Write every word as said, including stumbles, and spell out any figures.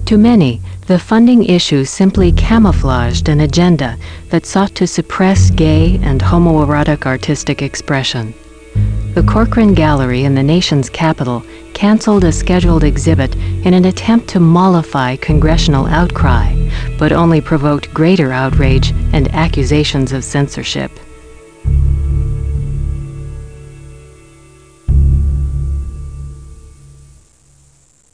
To many, the funding issue simply camouflaged an agenda that sought to suppress gay and homoerotic artistic expression. The Corcoran Gallery in the nation's capital canceled a scheduled exhibit in an attempt to mollify congressional outcry, but only provoked greater outrage and accusations of censorship.